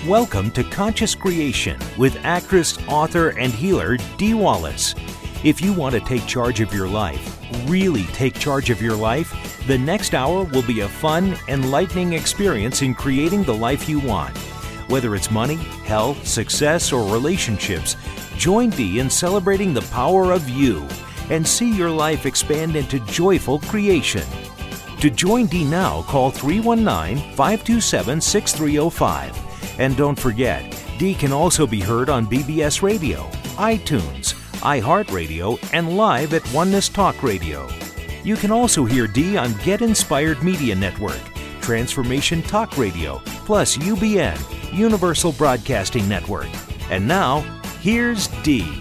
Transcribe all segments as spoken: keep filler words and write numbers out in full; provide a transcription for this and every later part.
Welcome to Conscious Creation with actress, author, and healer Dee Wallace. If you want to take charge of your life, really take charge of your life, the next hour will be a fun, enlightening experience in creating the life you want. Whether it's money, health, success, or relationships, join Dee in celebrating the power of you and see your life expand into joyful creation. To join Dee now, call three one nine, five two seven, six three zero five. And don't forget, Dee can also be heard on B B S Radio, iTunes, iHeartRadio, and live at Oneness Talk Radio. You can also hear Dee on Get Inspired Media Network, Transformation Talk Radio, plus U B N, Universal Broadcasting Network. And now, here's Dee.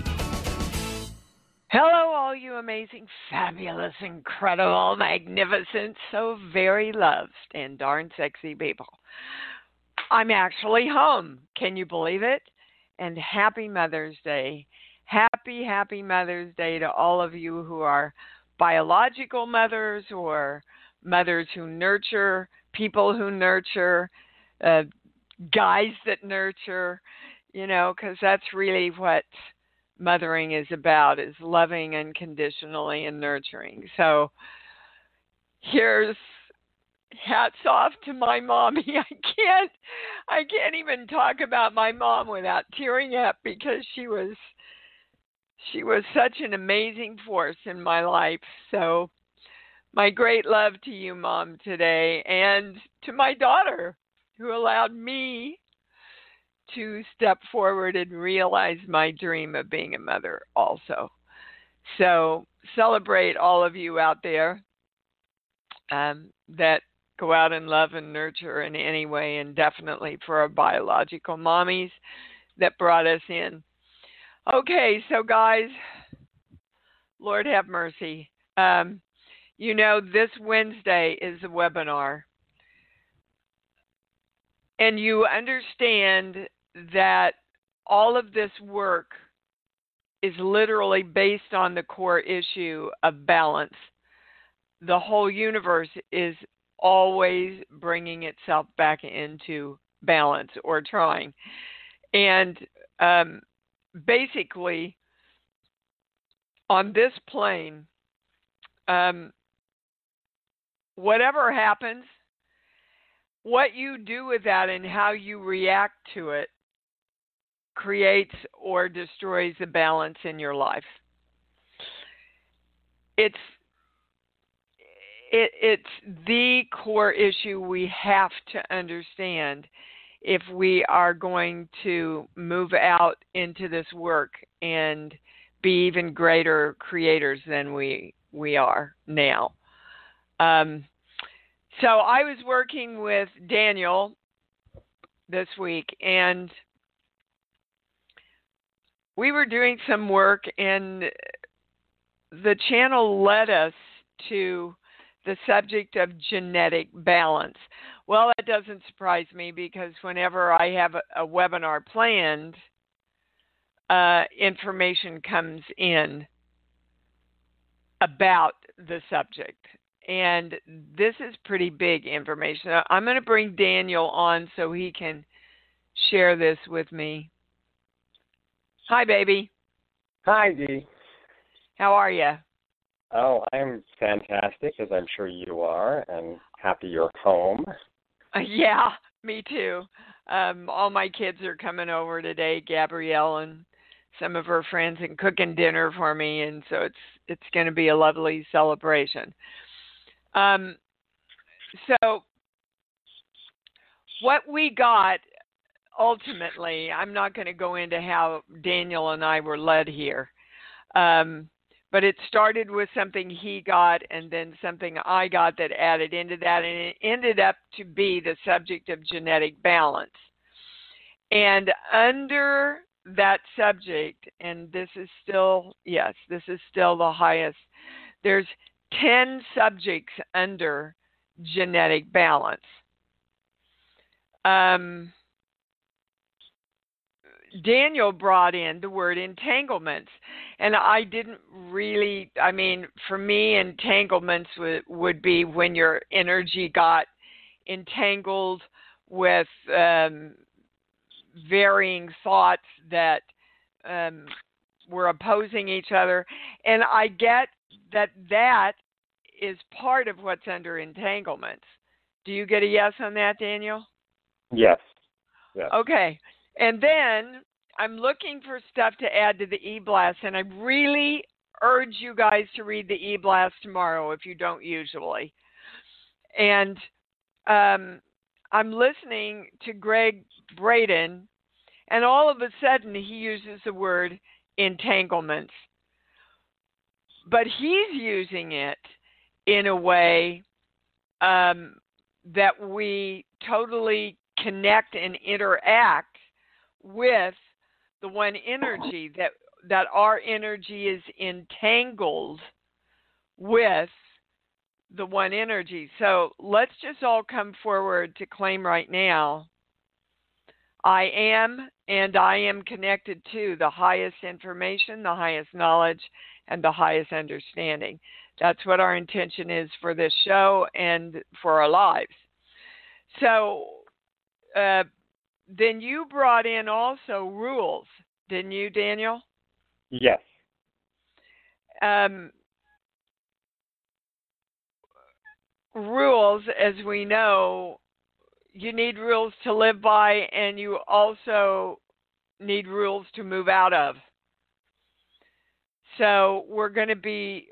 Hello, all you amazing, fabulous, incredible, magnificent, so very loved, and darn sexy people. I'm actually home. Can you believe it? And happy Mother's Day. Happy, happy Mother's Day to all of you who are biological mothers or mothers who nurture, people who nurture, uh, guys that nurture, you know, because that's really what mothering is about, is loving unconditionally and nurturing. So here's hats off to my mommy. I can't, I can't even talk about my mom without tearing up because she was, she was such an amazing force in my life. So my great love to you, Mom, today, and to my daughter who allowed me to step forward and realize my dream of being a mother also. So celebrate all of you out there um, that go out and love and nurture in any way, and definitely for our biological mommies that brought us in. Okay, so guys, Lord have mercy. Um, you know, this Wednesday is a webinar. And you understand that all of this work is literally based on the core issue of balance. The whole universe is always bringing itself back into balance, or trying. And um, basically, on this plane, um, whatever happens, what you do with that and how you react to it creates or destroys the balance in your life. It's it, it's the core issue we have to understand if we are going to move out into this work and be even greater creators than we we are now. Um, So I was working with Daniel this week, and we were doing some work, and the channel led us to the subject of genetic balance. Well, that doesn't surprise me, because whenever I have a, a webinar planned, uh, information comes in about the subject. And this is pretty big information. I'm going to bring Daniel on so he can share this with me. Hi, baby. Hi, Dee. How are you? Oh, I'm fantastic, as I'm sure you are, and happy you're home. Uh, yeah, me too. Um, all my kids are coming over today, Gabrielle and some of her friends, and cooking dinner for me, and so it's it's going to be a lovely celebration. Um, so what we got ultimately, I'm not going to go into how Daniel and I were led here, um, but it started with something he got and then something I got that added into that, and it ended up to be the subject of genetic balance. And under that subject, and this is still, yes, this is still the highest, there's ten subjects under genetic balance. Um, Daniel brought in the word entanglements, and I didn't really, I mean, for me, entanglements would, would be when your energy got entangled with um, varying thoughts that um, were opposing each other. And I get that that is part of what's under entanglements. Do you get a yes on that, Daniel? Yes. Yes. Okay. And then I'm looking for stuff to add to the e-blast, and I really urge you guys to read the e-blast tomorrow if you don't usually. And um, I'm listening to Greg Braden, and all of a sudden he uses the word entanglements. But he's using it in a way um, that we totally connect and interact with the one energy, that that our energy is entangled with the one energy. So let's just all come forward to claim right now, I am and I am connected to the highest information, the highest knowledge, and the highest understanding. That's what our intention is for this show and for our lives. So uh, then you brought in also rules, didn't you, Daniel? Yes. Um, rules, as we know, you need rules to live by, and you also need rules to move out of. So we're going to be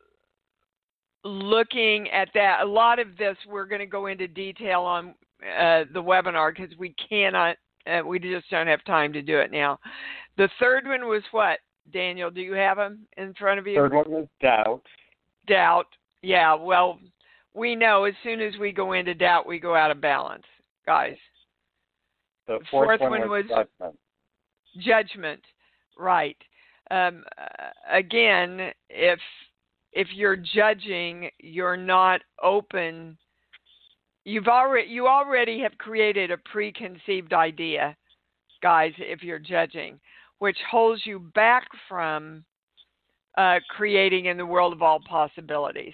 looking at that. A lot of this we're going to go into detail on uh, the webinar because we cannot, uh, we just don't have time to do it now. The third one was what, Daniel? Do you have them in front of you? Third one was doubt. Doubt. Yeah, well, we know as soon as we go into doubt, we go out of balance, guys. The fourth, fourth one, one was, was judgment. Judgment, right. Um, uh, again, if if you're judging, you're not open. You've already you already have created a preconceived idea, guys, if you're judging, which holds you back from uh, creating in the world of all possibilities.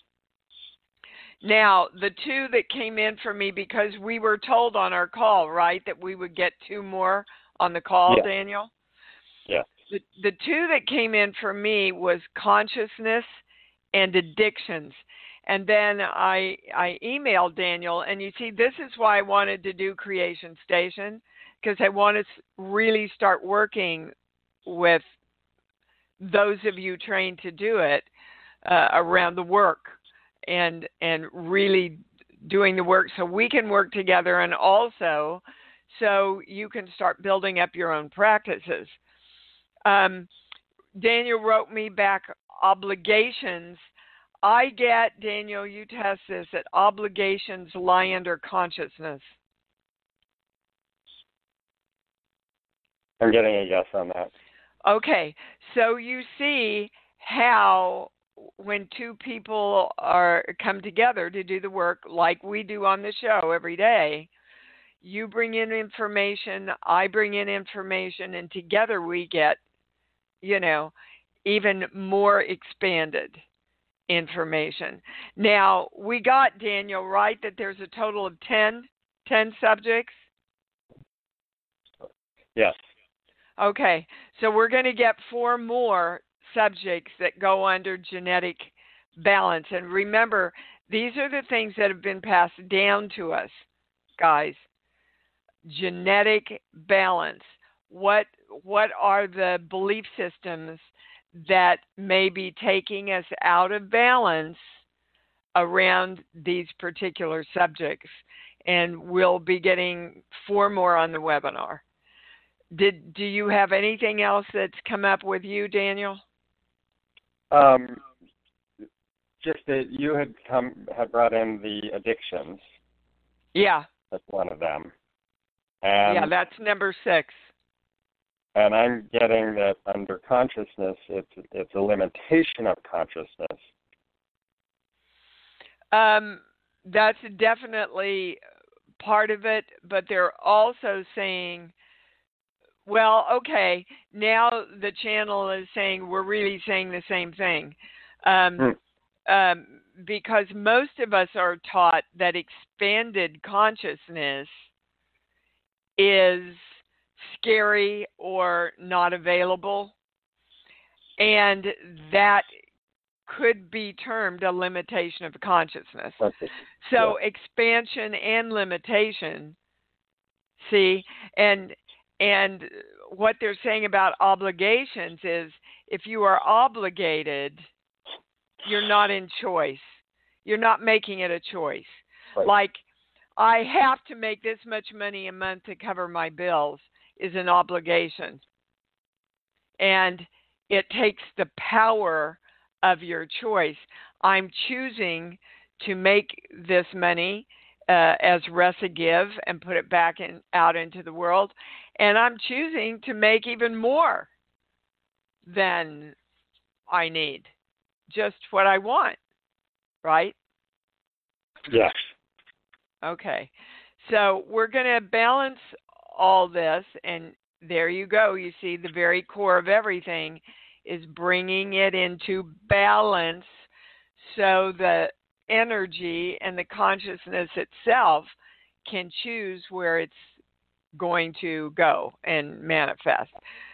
Now, the two that came in for me, because we were told on our call, right, that we would get two more on the call, Yeah. Daniel? Yeah. The, the two that came in for me was consciousness and addictions. And then I I emailed Daniel, and you see, this is why I wanted to do Creation Station, because I want to really start working with those of you trained to do it uh, around the work and and really doing the work so we can work together, and also so you can start building up your own practices. Um, Daniel wrote me back obligations. I get, Daniel, you test this, that obligations lie under consciousness. I'm getting a yes on that. Okay, so you see how when two people are come together to do the work like we do on the show every day, you bring in information, I bring in information, and together we get, you know, even more expanded information. Now, we got, Daniel, right, that there's a total of ten, ten subjects? Yes. Okay, so we're going to get four more subjects that go under genetic balance. And remember, these are the things that have been passed down to us, guys. Genetic balance. What what are the belief systems that may be taking us out of balance around these particular subjects? And we'll be getting four more on the webinar. Did do you have anything else that's come up with you, Daniel? Um, just that you had come had brought in the addictions. Yeah. That's one of them. And yeah, that's number six. And I'm getting that under consciousness, it's it's a limitation of consciousness. Um, that's definitely part of it, but they're also saying, well, okay, now the channel is saying we're really saying the same thing. Um, hmm. um, because most of us are taught that expanded consciousness is scary or not available. And that could be termed a limitation of consciousness. Okay. So Yeah. expansion and limitation, see, and and what they're saying about obligations is if you are obligated, you're not in choice. You're not making it a choice. Right. Like, I have to make this much money a month to cover my bills is an obligation. And it takes the power of your choice. I'm choosing to make this money uh, as Ressa give and put it back in, out into the world. And I'm choosing to make even more than I need, just what I want, right? Yes. Okay. So we're going to balance all this, and there you go. You see, the very core of everything is bringing it into balance so the energy and the consciousness itself can choose where it's going to go and manifest.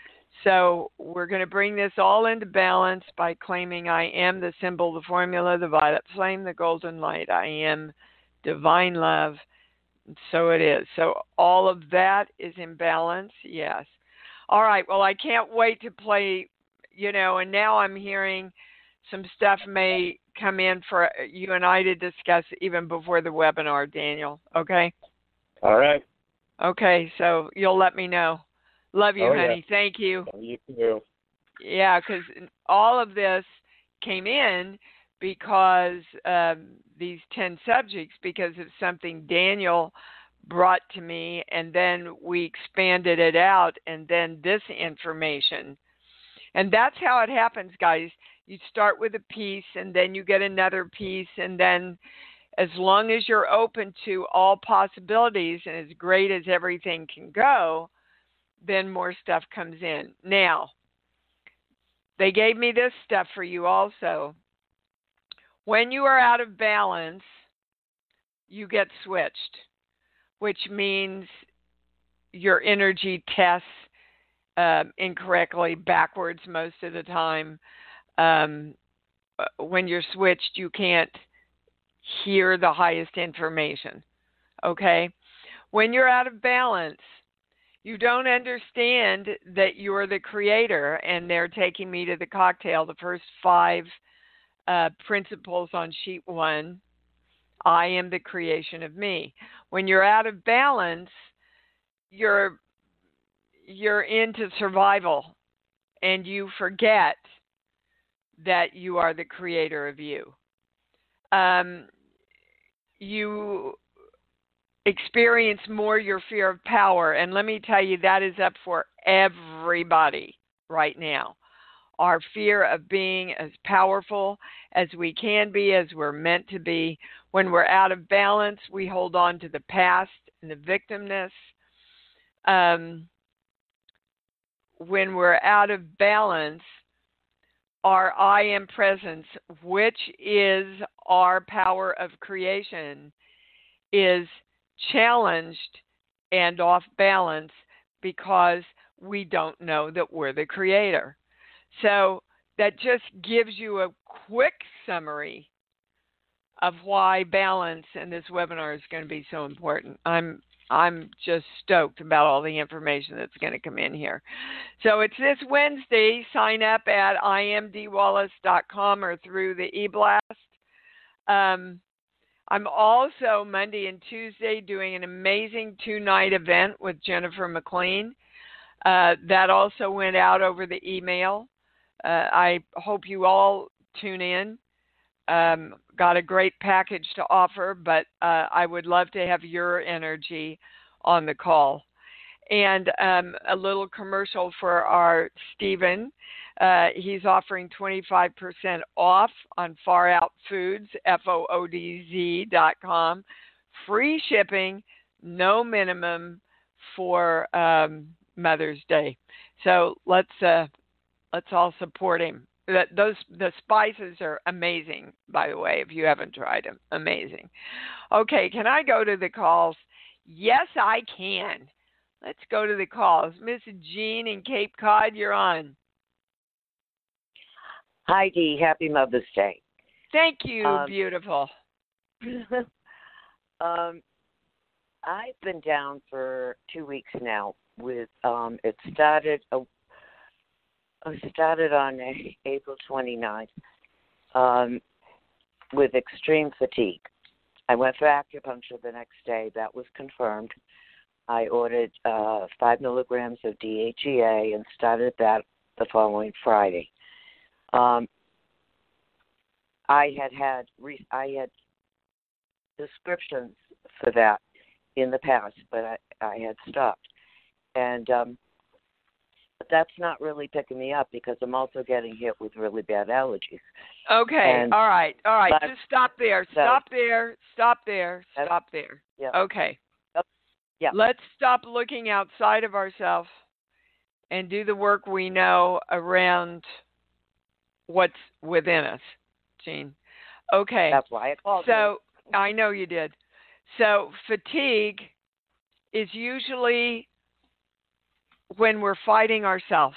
So we're going to bring this all into balance by claiming I am the symbol, the formula, the violet flame, the golden light. I am divine love. So it is. So all of that is in balance. Yes. All right. Well, I can't wait to play, you know, and now I'm hearing some stuff may come in for you and I to discuss even before the webinar, Daniel. Okay? All right. Okay. So you'll let me know. Love you, Oh, honey. yeah. Thank you. You too. Yeah, because all of this came in because um, these ten subjects, because of something Daniel brought to me, and then we expanded it out, and then this information. And that's how it happens, guys. You start with a piece, and then you get another piece, and then as long as you're open to all possibilities, and as great as everything can go, then more stuff comes in. Now, they gave me this stuff for you also. When you are out of balance, you get switched, which means your energy tests uh, incorrectly, backwards most of the time. Um, when you're switched, you can't hear the highest information, okay? When you're out of balance, you don't understand that you're the creator, and they're taking me to the cocktail, the first five uh, principles on sheet one. I am the creation of me. When you're out of balance, you're you're into survival, and you forget that you are the creator of you. Um, you experience more your fear of power. And let me tell you, that is up for everybody right now. Our fear of being as powerful as we can be, as we're meant to be. When we're out of balance, we hold on to the past and the victimness. Um, when we're out of balance, our I am presence, which is our power of creation, is challenged and off balance because we don't know that we're the creator. So that just gives you a quick summary of why balance in this webinar is going to be so important. I'm I'm just stoked about all the information that's going to come in here. So it's this Wednesday. Sign up at I am d wallace dot com or through the e-blast. Um, I'm also Monday and Tuesday doing an amazing two-night event with Jennifer McLean. Uh, that also went out over the email. Uh, I hope you all tune in. Um, got a great package to offer, but uh, I would love to have your energy on the call. And um, a little commercial for our Stephen. Uh, he's offering twenty-five percent off on Far Out Foods, F O O D Z dot com. Free shipping, no minimum for um, Mother's Day. So let's uh, let's all support him. That those the spices are amazing, by the way, if you haven't tried them. Amazing. Okay, can I go to the calls? Yes, I can. Let's go to the calls. Miss Jean in Cape Cod, you're on. Hi, Dee. Happy Mother's Day. Thank you, um, beautiful. um, I've been down for two weeks now. With um, it started. Uh, it started on April twenty-ninth um, with extreme fatigue. I went for acupuncture the next day. That was confirmed. I ordered uh, five milligrams of D H E A and started that the following Friday. Um, I had had re- I had prescriptions for that in the past, but I, I had stopped, and um, but that's not really picking me up because I'm also getting hit with really bad allergies. Okay, and, all right, all right. but, Just stop there. so, Stop there. Stop there. Stop there. Yeah. Okay. Yeah. Let's stop looking outside of ourselves and do the work we know around what's within us, Jean. Okay. That's why I called So you. I know you did. So fatigue is usually when we're fighting ourselves.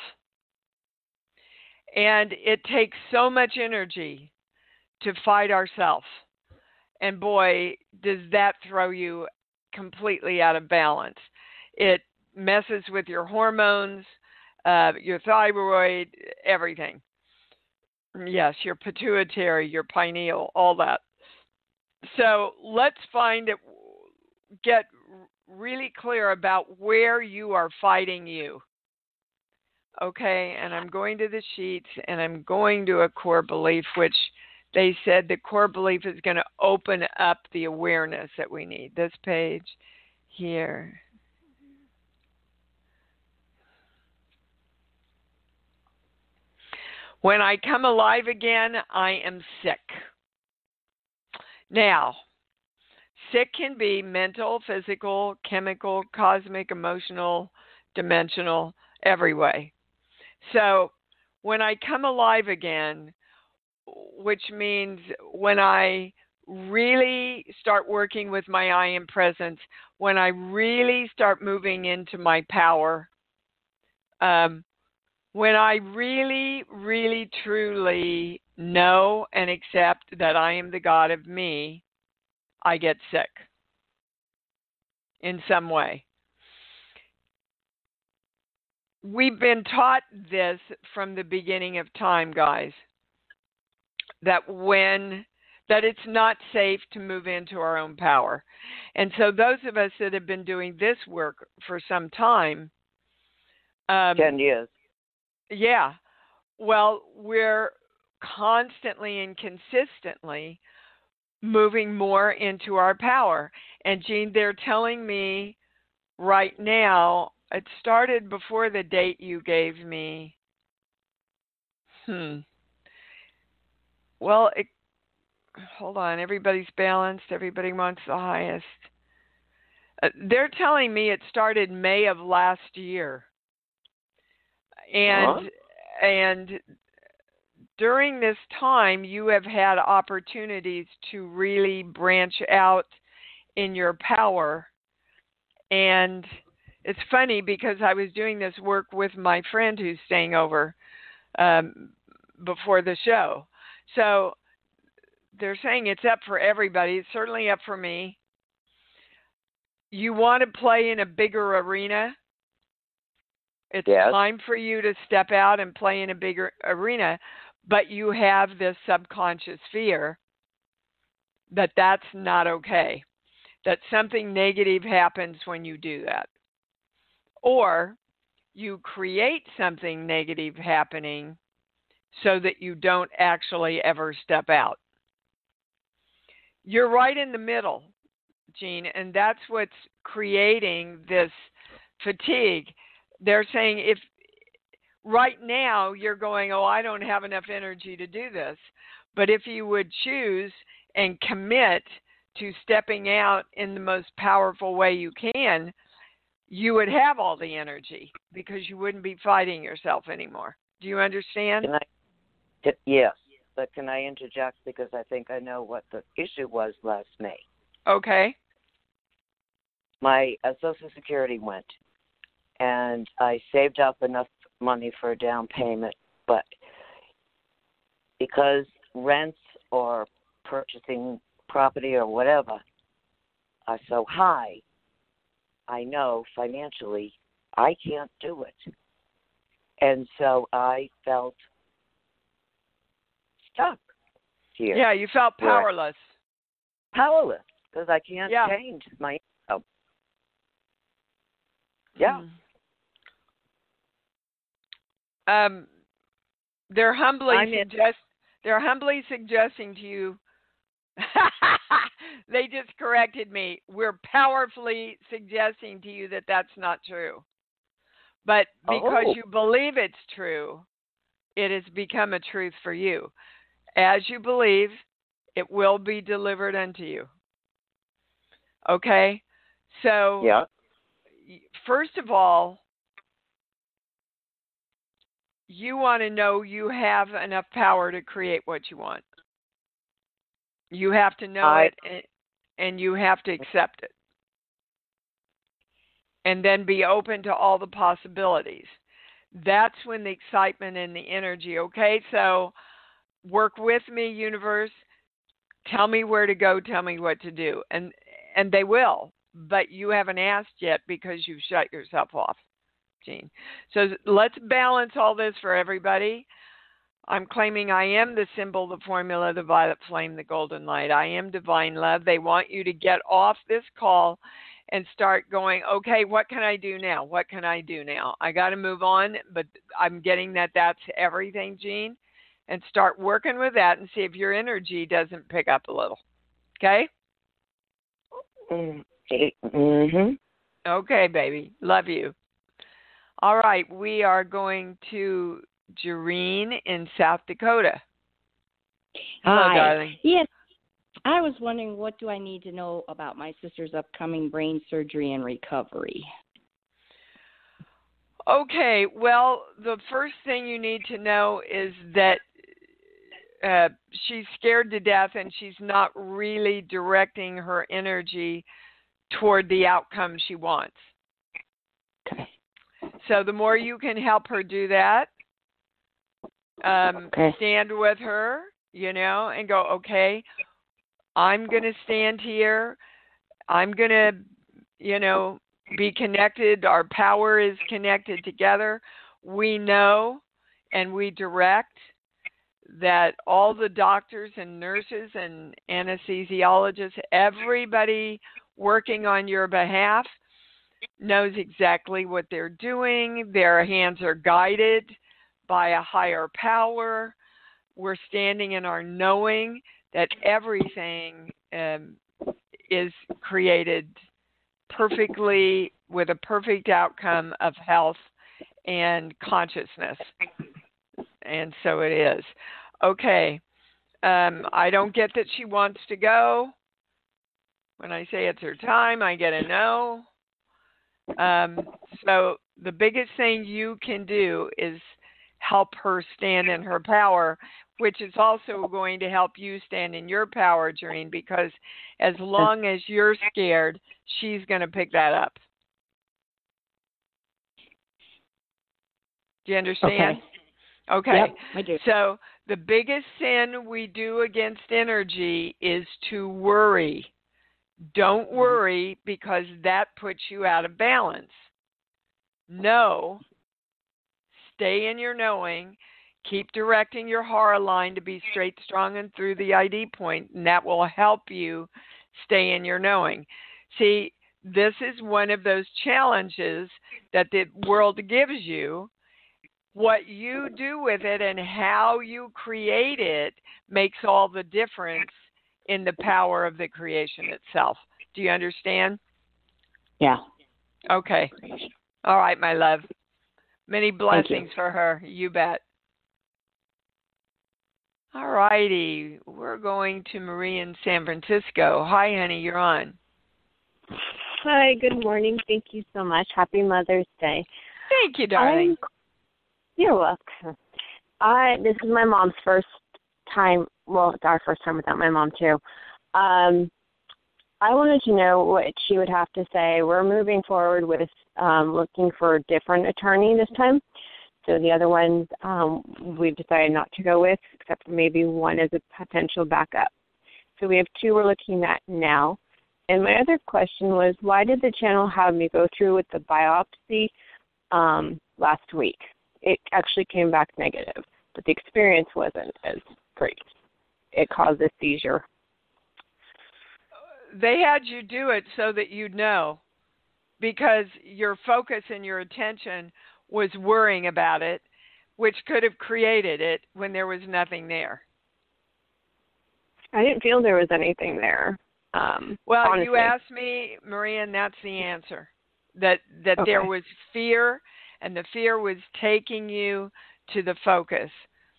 And it takes so much energy to fight ourselves. And boy, does that throw you completely out of balance. It messes with your hormones, uh, your thyroid, everything. Yes, your pituitary, your pineal, all that. So let's find it, get really clear about where you are fighting you. Okay, and I'm going to the sheets and I'm going to a core belief, which they said the core belief is going to open up the awareness that we need. This page here. When I come alive again, I am sick. Now, sick can be mental, physical, chemical, cosmic, emotional, dimensional, every way. So when I come alive again, which means when I really start working with my I am presence, when I really start moving into my power, um, when I really, really, truly know and accept that I am the God of me, I get sick in some way. We've been taught this from the beginning of time, guys, that when that it's not safe to move into our own power. And so those of us that have been doing this work for some time, um, ten years. Yeah. Well, we're constantly and consistently moving more into our power. And Jean, they're telling me right now, it started before the date you gave me. Hmm. Well, it, hold on. Everybody's balanced. Everybody wants the highest. Uh, they're telling me it started May of last year. And huh? and during this time, you have had opportunities to really branch out in your power. And it's funny because I was doing this work with my friend who's staying over um, before the show. So they're saying it's up for everybody. It's certainly up for me. You want to play in a bigger arena? It's yes. time for you to step out and play in a bigger arena, but you have this subconscious fear that that's not okay, that something negative happens when you do that. Or you create something negative happening so that you don't actually ever step out. You're right in the middle, Jean, and that's what's creating this fatigue. They're saying if right now you're going, oh, I don't have enough energy to do this. But if you would choose and commit to stepping out in the most powerful way you can, you would have all the energy because you wouldn't be fighting yourself anymore. Do you understand? Can I, yes, but can I interject because I think I know what the issue was last May. Okay. My uh, Social Security went. and I saved up enough money for a down payment, but because rents or purchasing property or whatever are so high, I know financially I can't do it. And so I felt stuck here. Yeah, you felt powerless. Powerless, because I can't yeah. change my income. Yeah. Um, they're humbly I'm suggest they're humbly suggesting to you. They just corrected me. We're powerfully suggesting to you that that's not true. But because oh. you believe it's true, it has become a truth for you. As you believe, it will be delivered unto you. Okay? So, yeah. first of all, you want to know you have enough power to create what you want. You have to know I, it, and, and you have to accept it. And then be open to all the possibilities. That's when the excitement and the energy, okay? So work with me, universe. Tell me where to go. Tell me what to do. And and they will. But you haven't asked yet because you've shut yourself off, Jean. So let's balance all this for everybody. I'm claiming I am the symbol, the formula, the violet flame, the golden light. I am divine love. They want you to get off this call and start going, okay, what can I do now? What can I do now? I got to move on, but I'm getting that that's everything, Jean. And start working with that and see if your energy doesn't pick up a little. Okay? Mm-hmm. Okay, baby. Love you. All right. We are going to Jareen in South Dakota. Hello, Hi. darling. Yes. I was wondering, what do I need to know about my sister's upcoming brain surgery and recovery? Okay. Well, the first thing you need to know is that uh, she's scared to death and she's not really directing her energy toward the outcome she wants. Okay. So the more you can help her do that, um, okay. stand with her, you know, and go, okay, I'm going to stand here. I'm going to, you know, be connected. Our power is connected together. We know and we direct that all the doctors and nurses and anesthesiologists, everybody working on your behalf knows exactly what they're doing. Their hands are guided by a higher power. We're standing in our knowing that everything um, is created perfectly with a perfect outcome of health and consciousness. And so it is. Okay. Um, I don't get that she wants to go. When I say it's her time, I get a no. Um, so the biggest thing you can do is help her stand in her power, which is also going to help you stand in your power, Jareen, because as long as you're scared, she's going to pick that up. Do you understand? Okay. Okay. Yep, I do. So the biggest sin we do against energy is to worry. Don't worry, because that puts you out of balance. Know, stay in your knowing, keep directing your Hara line to be straight, strong, and through the I D point, and that will help you stay in your knowing. See, this is one of those challenges that the world gives you. What you do with it and how you create it makes all the difference in the power of the creation itself. Do you understand? Yeah. Okay. All right, my love. Many blessings for her. You bet. All righty. We're going to Marie in San Francisco. Hi, honey. You're on. Hi. Good morning. Thank you so much. Happy Mother's Day. Thank you, darling. I'm, you're welcome. I this is my mom's first time. Well, it's our first time without my mom too. Um, I wanted to know what she would have to say. We're moving forward with um, looking for a different attorney this time. So the other ones um, we've decided not to go with, except for maybe one as a potential backup. So we have two we're looking at now. And my other question was, why did the channel have me go through with the biopsy um, last week? It actually came back negative, but the experience wasn't as great. It caused a seizure. They had you do it so that you'd know, because your focus and your attention was worrying about it, which could have created it when there was nothing there. I didn't feel there was anything there. Um, well, honestly. You asked me, Maria, and that's the answer. That that okay. There was fear, and the fear was taking you to the focus.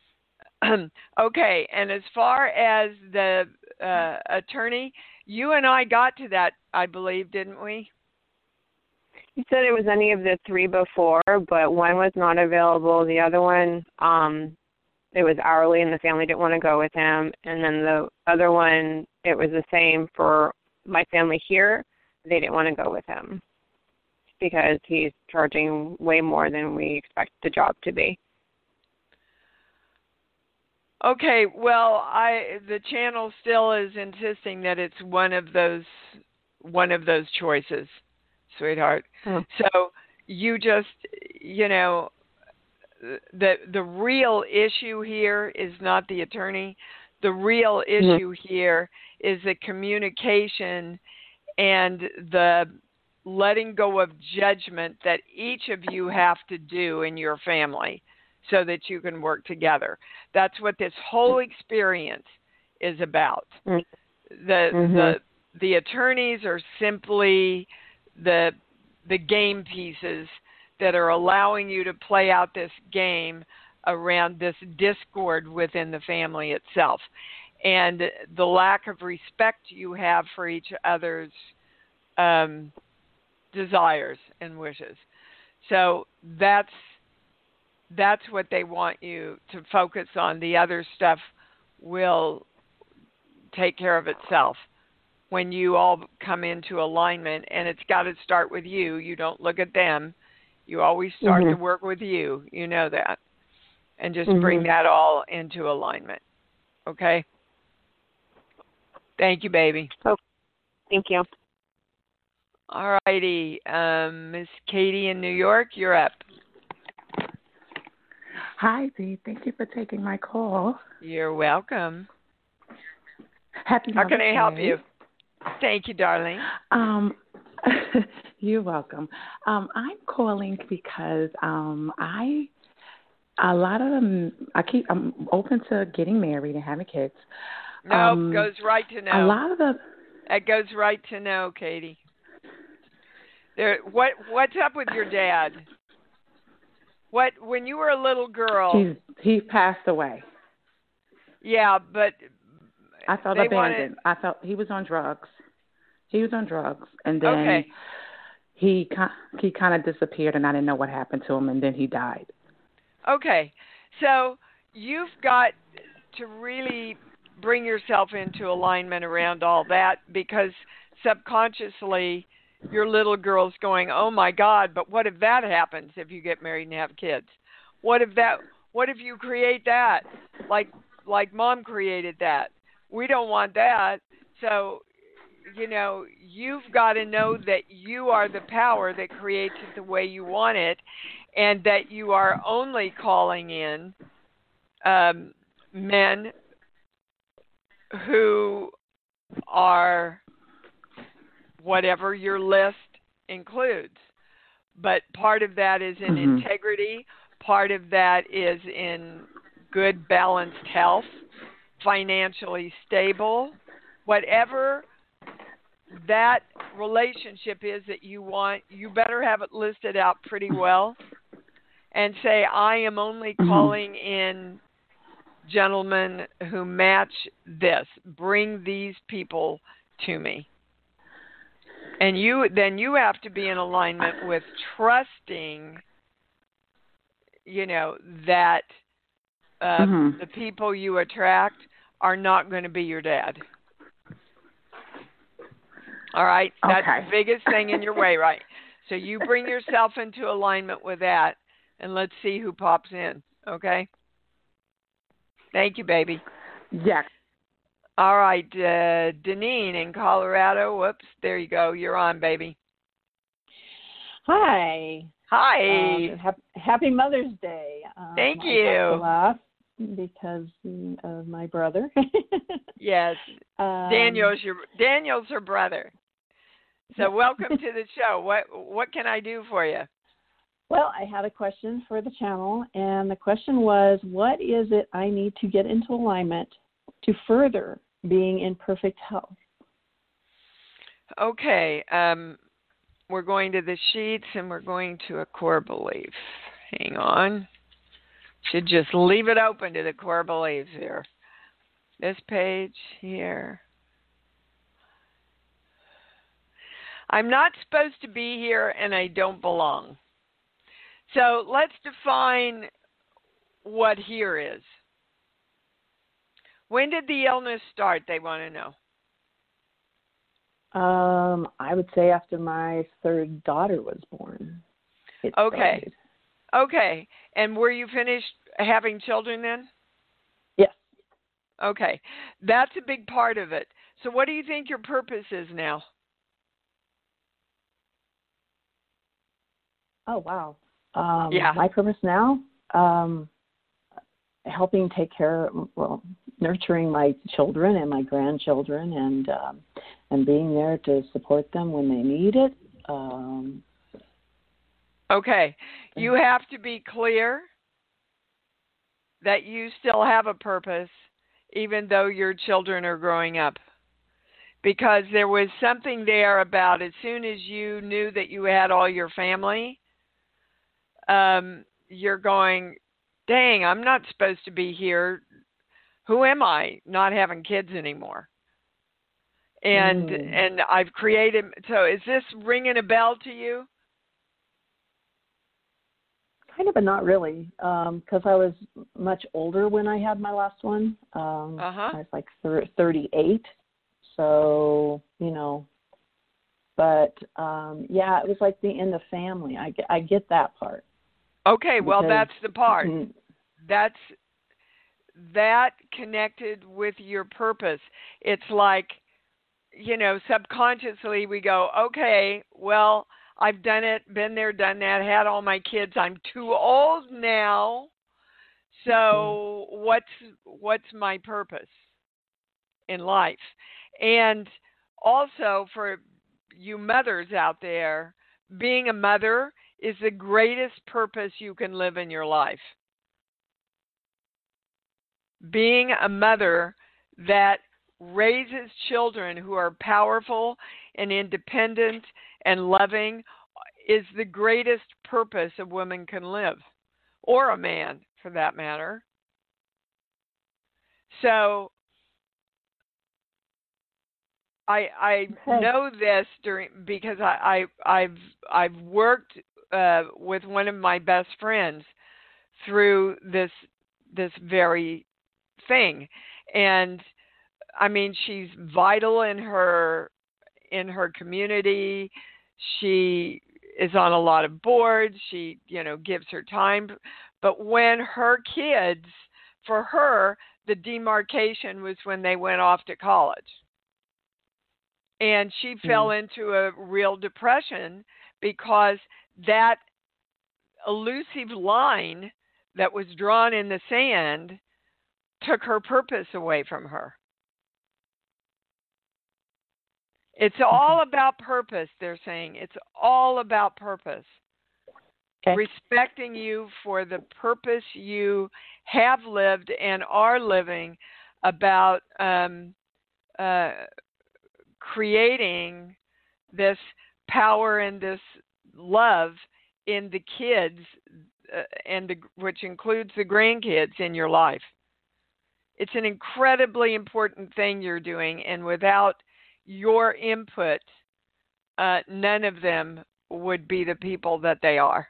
Okay, and as far as the uh, attorney, you and I got to that, I believe, didn't we? You said it was any of the three before, but one was not available. The other one, um, it was hourly, and the family didn't want to go with him. And then the other one, it was the same for my family here. They didn't want to go with him because he's charging way more than we expect the job to be. Okay, well, I the channel still is insisting that it's one of those one of those choices, sweetheart. Oh. So you just, you know, the the real issue here is not the attorney. The real issue mm-hmm. here is the communication and the letting go of judgment that each of you have to do in your family so that you can work together. That's what this whole experience is about. Mm-hmm. The the the attorneys are simply the the game pieces that are allowing you to play out this game around this discord within the family itself, and the lack of respect you have for each other's um, desires and wishes. So that's that's what they want you to focus on. The other stuff will take care of itself when you all come into alignment, and it's got to start with you. You don't look at them. You always start mm-hmm. to work with you. You know that. And just mm-hmm. bring that all into alignment. Okay? Thank you, baby. Oh, thank you. All righty. Um, Miss Katie in New York, you're up. Hi, Dee. Thank you for taking my call. You're welcome. Happy How Mother's can I help Day. you? Thank you, darling. Um, you're welcome. Um, I'm calling because um, I, a lot of them, I keep, I'm open to getting married and having kids. No, um, goes right to no. A lot of the. It goes right to no, Katie. There, what, what's up with your dad? What, when you were a little girl? He's, he passed away. Yeah, but I felt they abandoned. wanted... I felt he was on drugs. He was on drugs, and then okay. he he kind of disappeared, and I didn't know what happened to him, and then he died. Okay, so you've got to really bring yourself into alignment around all that, because subconsciously your little girl's going, oh my God, but what if that happens if you get married and have kids? What if that, what if you create that? Like, like mom created that. We don't want that. So, you know, you've got to know that you are the power that creates it the way you want it, and that you are only calling in um, men who are whatever your list includes. But part of that is in mm-hmm. integrity. Part of that is in good, balanced health, financially stable. Whatever that relationship is that you want, you better have it listed out pretty well and say, I am only mm-hmm. calling in gentlemen who match this. Bring these people to me. And you then you have to be in alignment with trusting, you know, that uh, mm-hmm. the people you attract are not going to be your dad. All right? That's Okay. the biggest thing in your way, right? So you bring yourself into alignment with that, and let's see who pops in, okay? Thank you, baby. Yeah. All right, uh, Deneen in Colorado. Whoops, there you go. You're on, baby. Hi. Hi. Um, ha- happy Mother's Day. Um, Thank I you. got to laugh because of my brother. Yes. um, Daniel's your Daniel's her brother. So welcome to the show. What what can I do for you? Well, I had a question for the channel, and the question was, what is it I need to get into alignment to further being in perfect health? Okay. Um, we're going to the sheets, and we're going to a core belief. Hang on. Should just leave it open to the core beliefs here. This page here. I'm not supposed to be here, and I don't belong. So let's define what here is. When did the illness start? They want to know. Um, I would say after my third daughter was born. It Okay. started. Okay. And were you finished having children then? Yes. Okay. That's a big part of it. So what do you think your purpose is now? Oh, wow. Um, Yeah. My purpose now, um, helping take care, well, nurturing my children and my grandchildren, and um, and being there to support them when they need it. Um, Okay. You have to be clear that you still have a purpose, even though your children are growing up. Because there was something there about as soon as you knew that you had all your family, um, you're going, dang, I'm not supposed to be here. Who am I not having kids anymore? And Mm. and I've created, so is this ringing a bell to you? Kind of, but not really, because um, I was much older when I had my last one. Um, Uh-huh. I was like thirty-eight, so, you know, but, um, yeah, it was like the in the family. I get, I get that part. Okay, well, Because- that's the part. Mm. That's that connected with your purpose. It's like, you know, subconsciously we go, okay, well, I've done it, been there, done that, had all my kids. I'm too old now. So mm-hmm. what's what's my purpose in life? And also for you mothers out there, being a mother is the greatest purpose you can live in your life. Being a mother that raises children who are powerful and independent and loving is the greatest purpose a woman can live, or a man for that matter. So I I okay. know this during because I, I I've I've worked uh, with one of my best friends through this this very thing, and I mean she's vital in her in her community. She is on a lot of boards. She, you know, gives her time. But when her kids, for her, the demarcation was when they went off to college. And she mm. fell into a real depression because that elusive line that was drawn in the sand took her purpose away from her. It's all about purpose, they're saying. It's all about purpose. Okay. Respecting you for the purpose you have lived and are living about um, uh, creating this power and this love in the kids, uh, and the, which includes the grandkids in your life. It's an incredibly important thing you're doing, and without your input, uh, none of them would be the people that they are.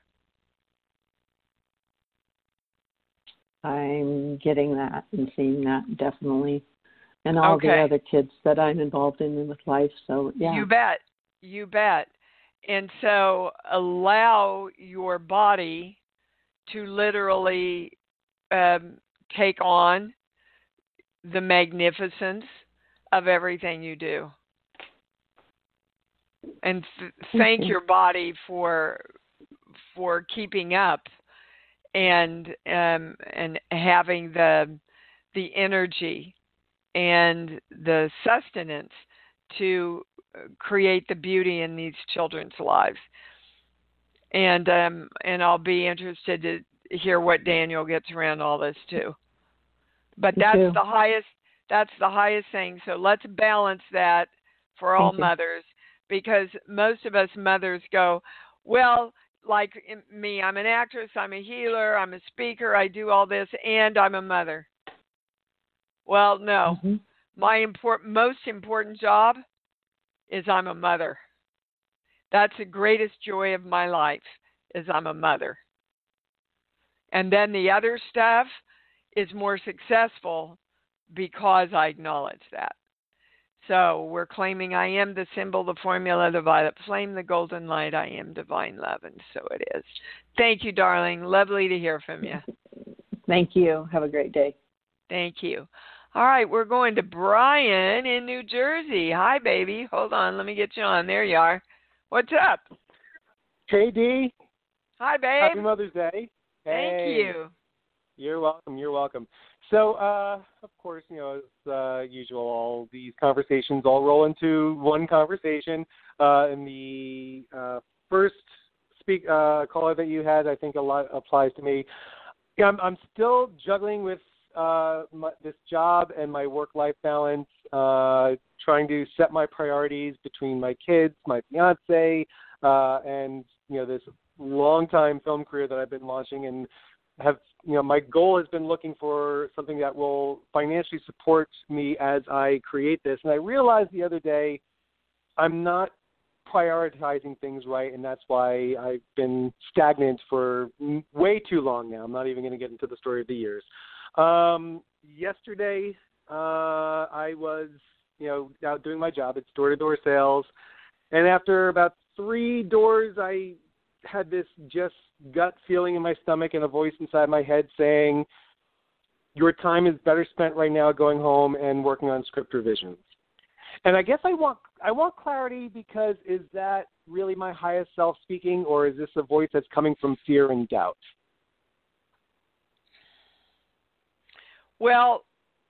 I'm getting that and seeing that, definitely. and all okay. the other kids that I'm involved in with life. So, yeah. You bet. You bet. And so allow your body to literally um, take on the magnificence of everything you do. And th- thank your body for for keeping up and um, and having the the energy and the sustenance to create the beauty in these children's lives. And um, and I'll be interested to hear what Daniel gets around all this too. But Me that's too. the highest. That's the highest thing. So let's balance that for all Thank you. mothers, because most of us mothers go, well, like me, I'm an actress, I'm a healer, I'm a speaker, I do all this, and I'm a mother. Well, no. Mm-hmm. My import, most important job is I'm a mother. That's the greatest joy of my life, is I'm a mother. And then the other stuff is more successful because I acknowledge that. So we're claiming I am the symbol, the formula, the violet flame, the golden light. I am divine love, and so it is. Thank you, darling. Lovely to hear from you. Thank you. Have a great day. Thank you. All right, we're going to Brian in New Jersey. Hi, baby. Hold on. Let me get you on. There you are. What's up? Hey, Dee. Hi, babe. Happy Mother's Day. Thank Hey. you. You're welcome. You're welcome. So, uh, of course, you know, as uh, usual, all these conversations all roll into one conversation. Uh, and the uh, first speak uh, caller that you had, I think a lot applies to me. Yeah, I'm, I'm still juggling with uh, my, this job and my work-life balance, uh, trying to set my priorities between my kids, my fiance, uh, and, you know, this long-time film career that I've been launching, and have, you know, my goal has been looking for something that will financially support me as I create this. And I realized the other day I'm not prioritizing things right, and that's why I've been stagnant for way too long now. I'm not even going to get into the story of the years. Um, yesterday, uh, I was, you know, out doing my job. It's door-to-door sales. And after about three doors, I had this just gut feeling in my stomach and a voice inside my head saying, your time is better spent right now going home and working on script revisions. And I guess I want I want clarity, because is that really my highest self speaking, or is this a voice that's coming from fear and doubt? Well,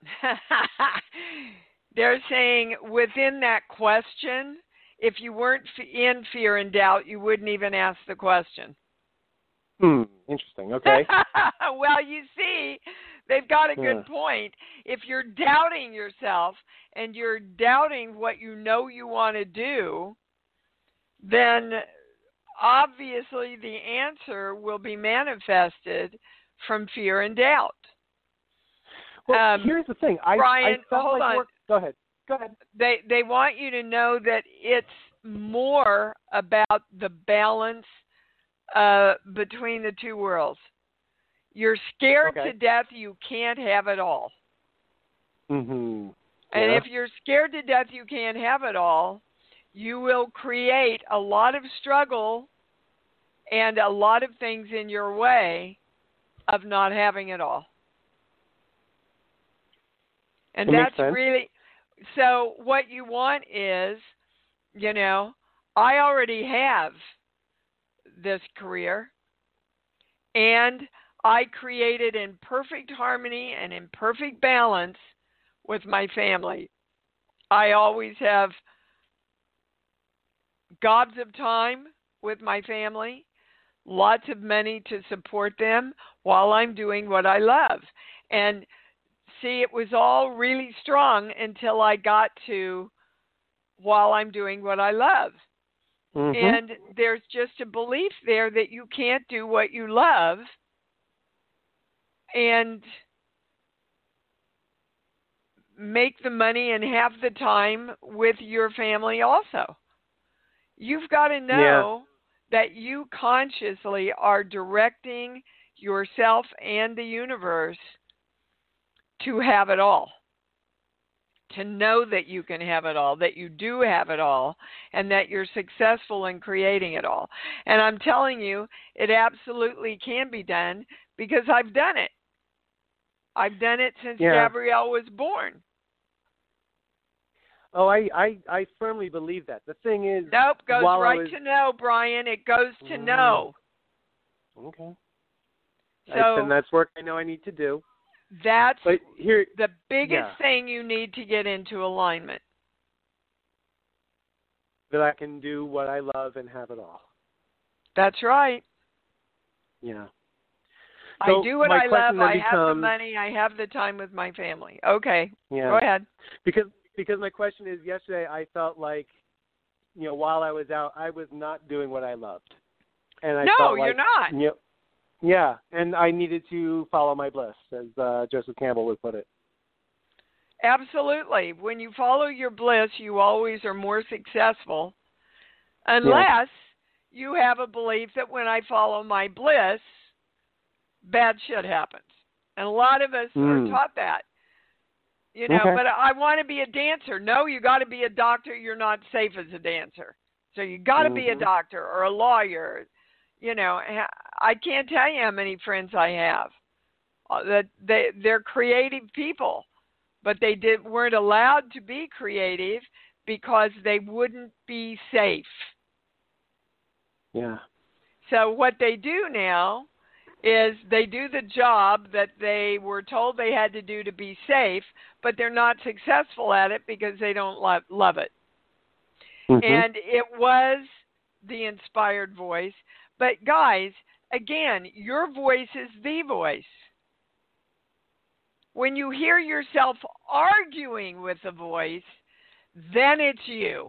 they're saying within that question, if you weren't in fear and doubt, you wouldn't even ask the question. Hmm, interesting. Okay. Well, you see, they've got a good Yeah. point. If you're doubting yourself and you're doubting what you know you want to do, then obviously the answer will be manifested from fear and doubt. Well, Um, here's the thing. I, Brian, I felt hold like on. work. Go ahead. Go ahead. They they want you to know that it's more about the balance uh, between the two worlds. You're scared Okay. to death you can't have it all. Mm-hmm. And Yeah. if you're scared to death you can't have it all, you will create a lot of struggle and a lot of things in your way of not having it all. And That makes that's sense. really, so what you want is, you know, I already have this career, and I created in perfect harmony and in perfect balance with my family. I always have gobs of time with my family, lots of money to support them while I'm doing what I love. And see, it was all really strong until I got to while I'm doing what I love. Mm-hmm. And there's just a belief there that you can't do what you love and make the money and have the time with your family also. You've got to know yeah. that you consciously are directing yourself and the universe to have it all, to know that you can have it all, that you do have it all, and that you're successful in creating it all. And I'm telling you, it absolutely can be done because I've done it. I've done it since yeah. Gabrielle was born. Oh, I, I, I firmly believe that. The thing is... Nope, goes right was... to know, Brian. It goes to mm. know. Okay. So, I, and that's work I know I need to do. That's but here, the biggest yeah. thing you need to get into alignment. That I can do what I love and have it all. That's right. Yeah. So I do what I love. I becomes, have the money. I have the time with my family. Okay. Yeah. Go ahead. Because because my question is, yesterday I felt like, you know, while I was out, I was not doing what I loved. And I no, felt like, you're not. You know, yeah, and I needed to follow my bliss, as uh, Joseph Campbell would put it. Absolutely. When you follow your bliss, you always are more successful, unless yeah. you have a belief that when I follow my bliss, bad shit happens. And a lot of us mm. are taught that. You know, okay. but I want to be a dancer. No, you got to be a doctor. You're not safe as a dancer. So you got to mm-hmm. be a doctor or a lawyer. You know, I can't tell you how many friends I have that they they're creative people, but they did weren't allowed to be creative because they wouldn't be safe. Yeah. So what they do now is they do the job that they were told they had to do to be safe, but they're not successful at it because they don't love, love it. Mm-hmm. And it was the inspired voice. But guys, again, your voice is the voice. When you hear yourself arguing with the voice, then it's you.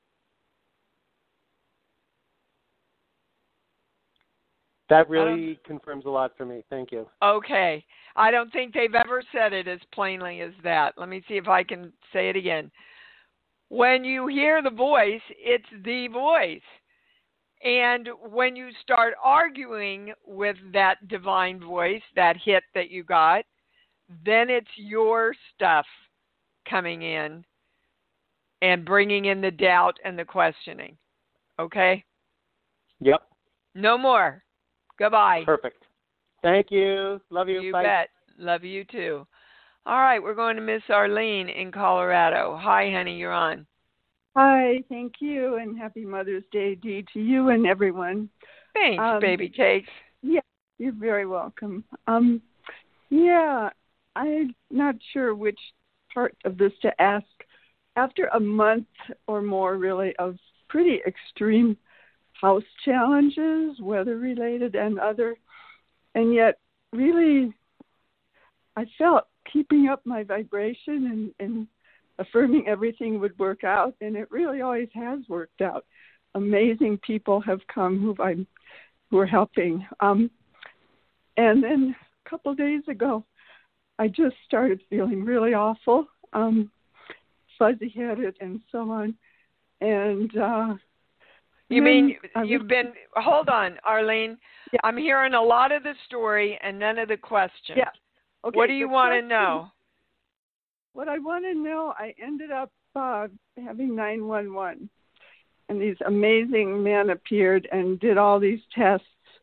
That really confirms a lot for me. Thank you. Okay. I don't think they've ever said it as plainly as that. Let me see if I can say it again. When you hear the voice, it's the voice. And when you start arguing with that divine voice, that hit that you got, then it's your stuff coming in and bringing in the doubt and the questioning. Okay? Yep. No more. Goodbye. Perfect. Thank you. Love you. You Bye. bet. Love you too. All right, we're going to Miss Arlene in Colorado. Hi, honey, you're on. Hi, thank you, and happy Mother's Day, Dee, to you and everyone. Thanks, um, baby cakes. Yeah, you're very welcome. Um, yeah, I'm not sure which part of this to ask. After a month or more, really, of pretty extreme house challenges, weather-related and other, and yet really I felt keeping up my vibration and, and affirming everything would work out, and it really always has worked out. Amazing people have come who I'm who are helping. Um, and then a couple of days ago, I just started feeling really awful, um, fuzzy-headed, and so on. And uh, you mean you've been? Hold on, Arlene. Yeah. I'm hearing a lot of the story and none of the questions. Yeah. Okay, what do you want to know? What I want to know, I ended up uh, having nine one one, and these amazing men appeared and did all these tests,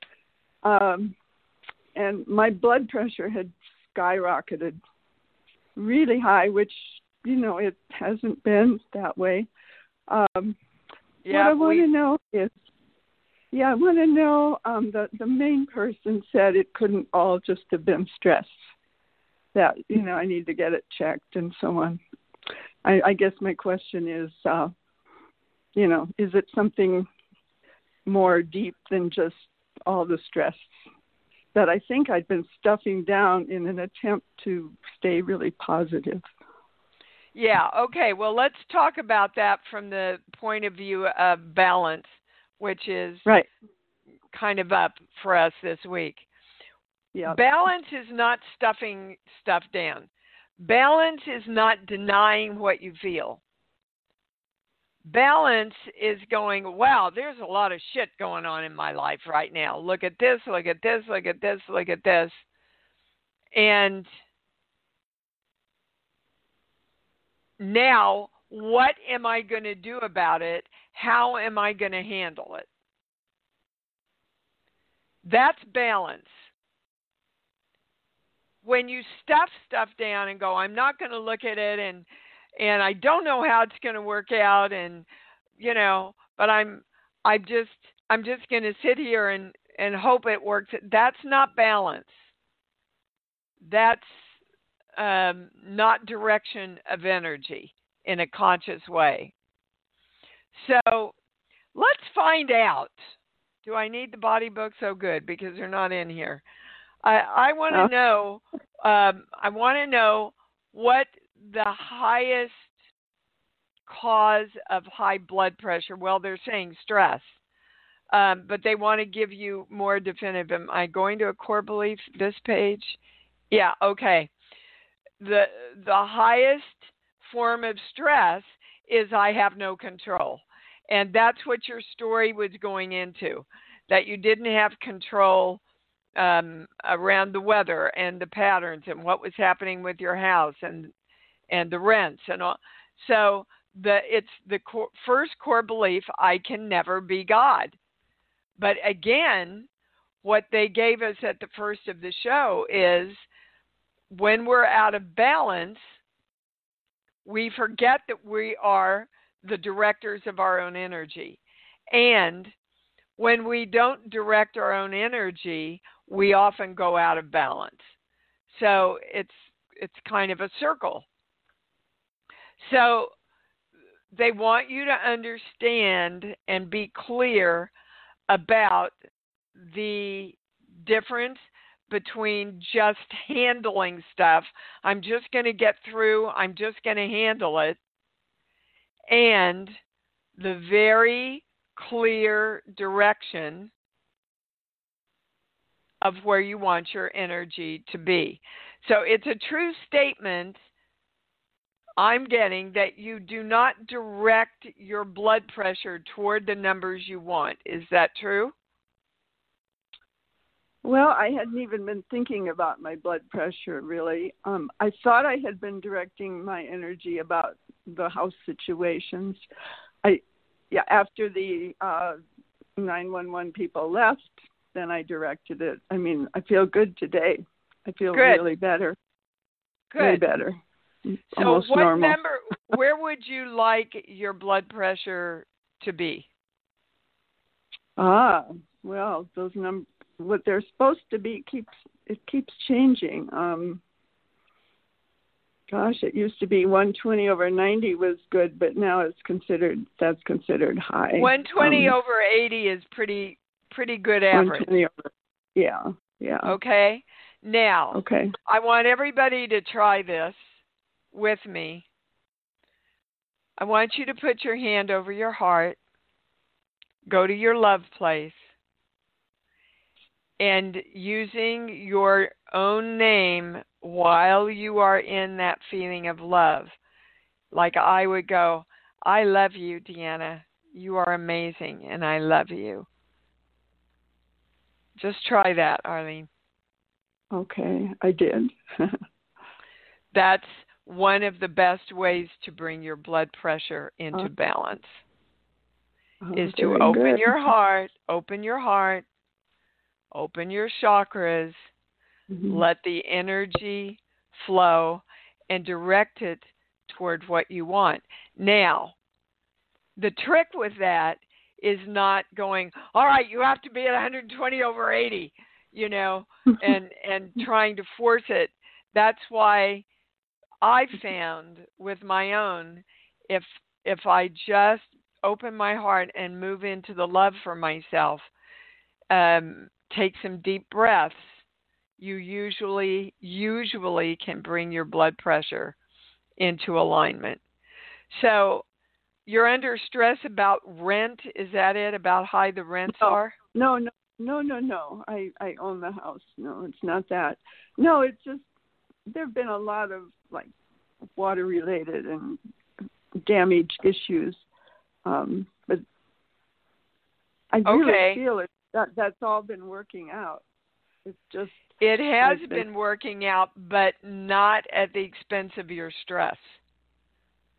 um, and my blood pressure had skyrocketed really high, which, you know, it hasn't been that way. Um, yeah, what I want we... to know is, yeah, I want to know, um, the, the main person said it couldn't all just have been stress. That, you know, I need to get it checked and so on. I, I guess my question is, uh, you know, is it something more deep than just all the stress that I think I'd been stuffing down in an attempt to stay really positive? Yeah, okay. Well, let's talk about that from the point of view of balance, which is right. kind of up for us this week. Yep. Balance is not stuffing stuff down. Balance is not denying what you feel. Balance is going, wow, there's a lot of shit going on in my life right now. Look at this, look at this, look at this, look at this. And now, what am I going to do about it? How am I going to handle it? That's balance. When you stuff stuff down and go, I'm not going to look at it, and and I don't know how it's going to work out, and you know, but I'm I just I'm just going to sit here and and hope it works. That's not balance. That's um, not direction of energy in a conscious way. So let's find out. Do I need the body books? Oh, good, because they're not in here. I, I want to Oh. know. Um, I want to know what the highest cause of high blood pressure. Well, they're saying stress, um, but they want to give you more definitive. Am I going to a core belief? This page? Yeah. Okay. The the highest form of stress is I have no control. And that's what your story was going into, that you didn't have control um, around the weather and the patterns and what was happening with your house and and the rents and all. So the it's the core, first core belief, I can never be God. But again, what they gave us at the first of the show is when we're out of balance, we forget that we are the directors of our own energy. And when we don't direct our own energy, we often go out of balance. So it's it's kind of a circle. So they want you to understand and be clear about the difference between just handling stuff. I'm just going to get through. I'm just going to handle it. And the very clear direction of where you want your energy to be. So it's a true statement I'm getting that you do not direct your blood pressure toward the numbers you want. Is that true? Well, I hadn't even been thinking about my blood pressure, really. Um, I thought I had been directing my energy about the house situations. I, yeah, after the uh, nine one one people left, then I directed it. I mean, I feel good today. I feel good. really better. Good. Way better. So Almost what normal. number, where would you like your blood pressure to be? Ah, well, those numbers, what they're supposed to be keeps it keeps changing. Um, gosh, it used to be one twenty over ninety was good, but now it's considered that's considered high. one twenty um, over eighty is pretty pretty good average. one twenty over, yeah, yeah. Okay. Now, okay. I want everybody to try this with me. I want you to put your hand over your heart, go to your love place, and using your own name while you are in that feeling of love, like I would go, I love you, Deanna. You are amazing, and I love you. Just try that, Arlene. Okay, I did. That's one of the best ways to bring your blood pressure into oh. balance, oh, is to very open good. your heart, open your heart, open your chakras, mm-hmm. let the energy flow, and direct it toward what you want. Now, the trick with that is not going, all right, you have to be at one hundred twenty over eighty, you know, and, and trying to force it. That's why I found with my own, if if I just open my heart and move into the love for myself, um, take some deep breaths, you usually usually can bring your blood pressure into alignment. So you're under stress about rent. Is that it? About how high the rents no, are? No, no, no, no, no. I, I own the house. No, it's not that. No, it's just there have been a lot of like water related and damage issues. Um, but I really okay. feel it that that's all been working out. It's just it has I've been working out, but not at the expense of your stress.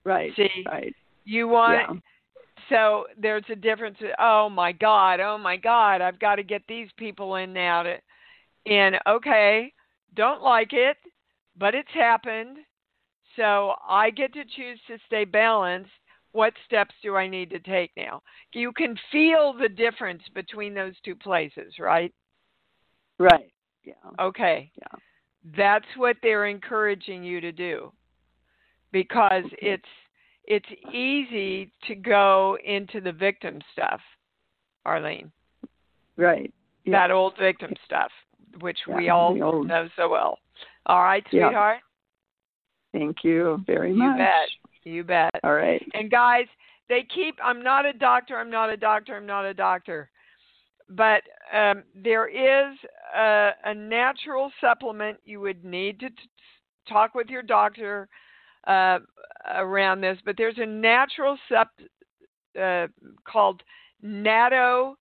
Right. See, right. You want Yeah. so there's a difference. Oh my God, oh my God, I've got to get these people in now to, and okay, don't like it, but it's happened. So I get to choose to stay balanced. What steps do I need to take now? You can feel the difference between those two places, right? Right. Yeah. Okay. Yeah. That's what they're encouraging you to do, because Okay. it's it's easy to go into the victim stuff, Arlene. Right. Yeah. That old victim stuff, which Yeah, we all the old- know so well. All right, Yeah. sweetheart? Thank you very You much. bet. You bet. All right. And guys, they keep, I'm not a doctor, I'm not a doctor, I'm not a doctor. But um, there is a, a natural supplement you would need to t- talk with your doctor uh, around this. But there's a natural sup uh, called nattokinase,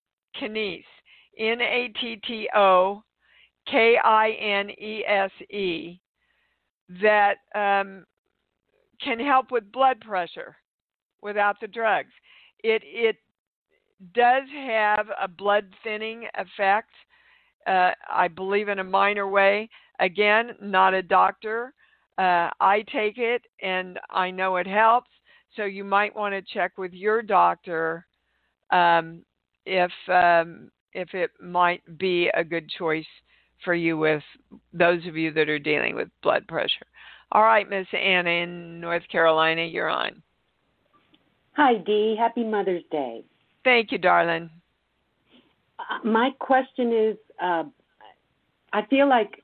N A T T O K I N E S E, that um, can help with blood pressure without the drugs. It it does have a blood thinning effect, uh, I believe in a minor way. Again, not a doctor. Uh, I take it and I know it helps. So you might want to check with your doctor um, if um, if it might be a good choice for you, with those of you that are dealing with blood pressure. All right, Miss Anna in North Carolina, you're on. Hi, Dee. Happy Mother's Day. Thank you, darling. Uh, my question is, uh, I feel like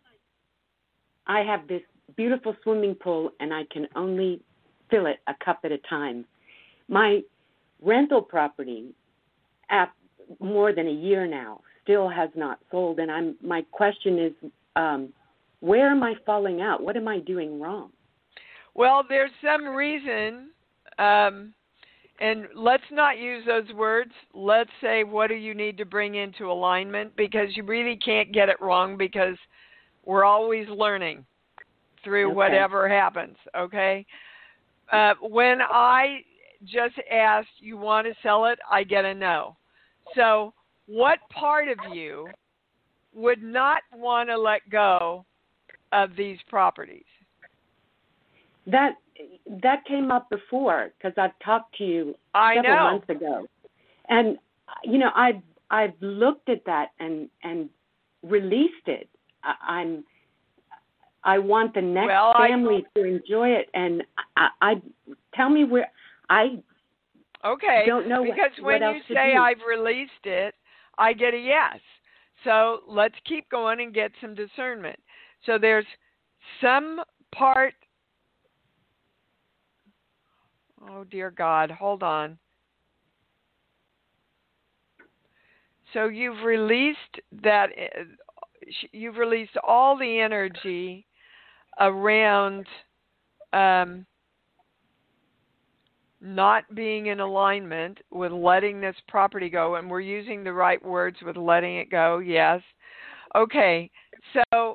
I have this beautiful swimming pool and I can only fill it a cup at a time. My rental property, at more than a year now, still has not sold, and I'm. My question is, um, where am I falling out? What am I doing wrong? Well, there's some reason, um, and let's not use those words. Let's say, what do you need to bring into alignment? Because you really can't get it wrong, because we're always learning through Okay. whatever happens, okay? Uh, when I just asked, you want to sell it, I get a no. So what part of you would not want to let go of these properties? That that came up before, because I've talked to you I several know. months ago, and you know I've I've looked at that and and released it. I, I'm I want the next Well, I- family to enjoy it, and I, I tell me where I Okay, don't know because what, when what else you to say do. I've released it, I get a yes. So let's keep going and get some discernment. So there's some part, oh dear God, hold on. So you've released that, you've released all the energy around um, not being in alignment with letting this property go, and we're using the right words with letting it go, yes. Okay, so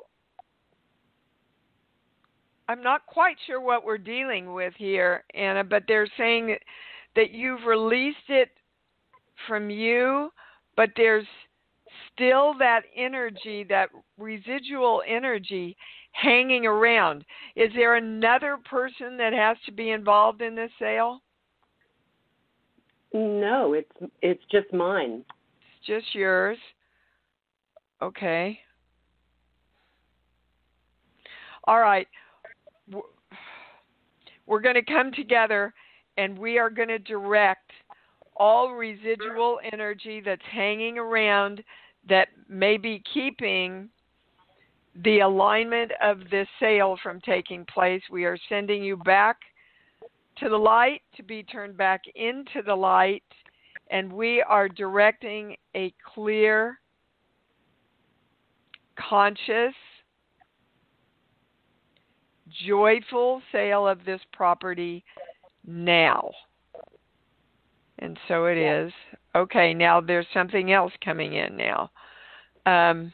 I'm not quite sure what we're dealing with here, Anna, but they're saying that, that you've released it from you, but there's still that energy, that residual energy hanging around. Is there another person that has to be involved in this sale? No, it's it's just mine. It's just yours. Okay. All right. We're going to come together and we are going to direct all residual energy that's hanging around that may be keeping the alignment of this sale from taking place. We are sending you back to the light, to be turned back into the light, and we are directing a clear, conscious, joyful sale of this property now. And so it is. Okay, now there's something else coming in now. Um,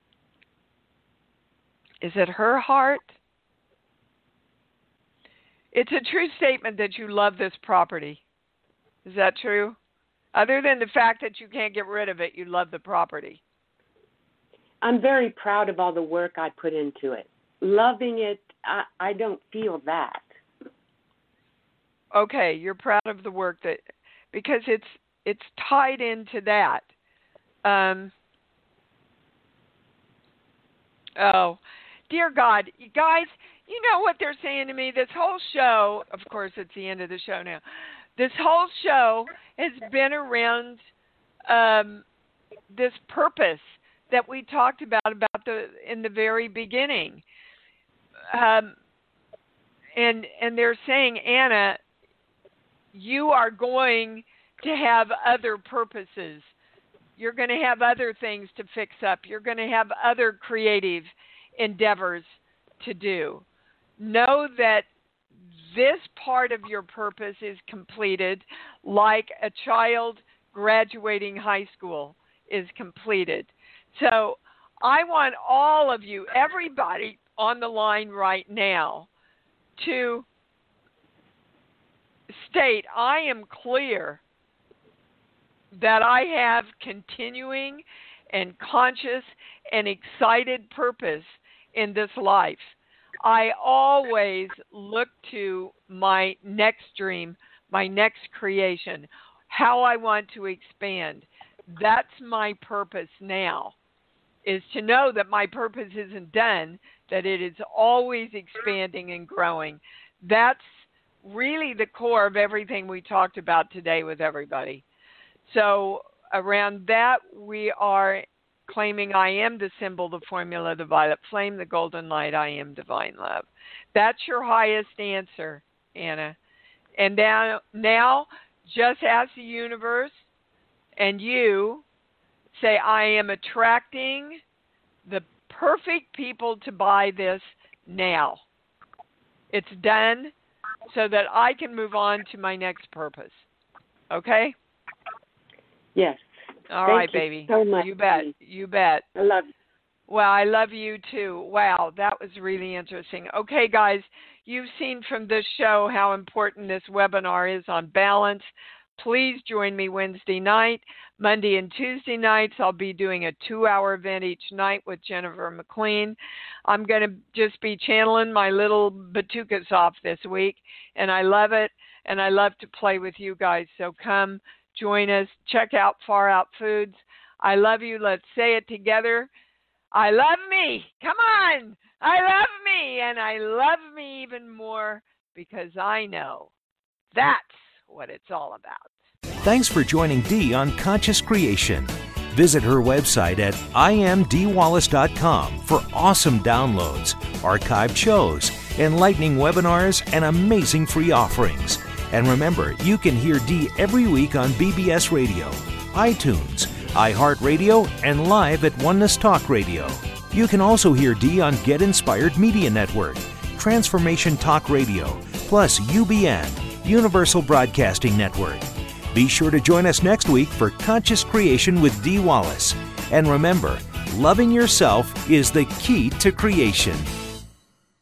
is it her heart? It's a true statement that you love this property. Is that true? Other than the fact that you can't get rid of it, you love the property. I'm very proud of all the work I put into it. Loving it, I, I don't feel that. Okay, you're proud of the work that, because it's it's tied into that. Um, oh, dear God, you guys, you know what they're saying to me? This whole show, of course, it's the end of the show now. This whole show has been around um, this purpose that we talked about about the in the very beginning. Um, and and they're saying, Anna, you are going to have other purposes. You're going to have other things to fix up. You're going to have other creative endeavors to do. Know that this part of your purpose is completed like a child graduating high school is completed. So I want all of you, everybody on the line right now, to state, I am clear that I have continuing and conscious and excited purpose in this life. I always look to my next dream, my next creation, how I want to expand. That's my purpose now, is to know that my purpose isn't done, that it is always expanding and growing. That's really the core of everything we talked about today with everybody. So around that, we are claiming I am the symbol, the formula, the violet flame, the golden light, I am divine love. That's your highest answer, Anna. And now, now just ask the universe and you, say, I am attracting the perfect people to buy this now. It's done so that I can move on to my next purpose. Okay? Yes. All Thank right, you baby. so much. You bet. You bet. I love you. Well, I love you too. Wow, that was really interesting. Okay, guys, you've seen from this show how important this webinar is on balance. Please join me Wednesday night. Monday and Tuesday nights, I'll be doing a two-hour event each night with Jennifer McLean. I'm going to just be channeling my little batukas off this week, and I love it, and I love to play with you guys. So come join us. Check out Far Out Foods. I love you. Let's say it together. I love me. Come on. I love me, and I love me even more because I know that's what it's all about. Thanks for joining Dee on Conscious Creation. Visit her website at I am dee wallace dot com for awesome downloads, archived shows, enlightening webinars, and amazing free offerings. And remember, you can hear Dee every week on B B S Radio, iTunes, iHeartRadio, and live at Oneness Talk Radio. You can also hear Dee on Get Inspired Media Network, Transformation Talk Radio, plus U B N, Universal Broadcasting Network. Be sure to join us next week for Conscious Creation with Dee Wallace. And remember, loving yourself is the key to creation.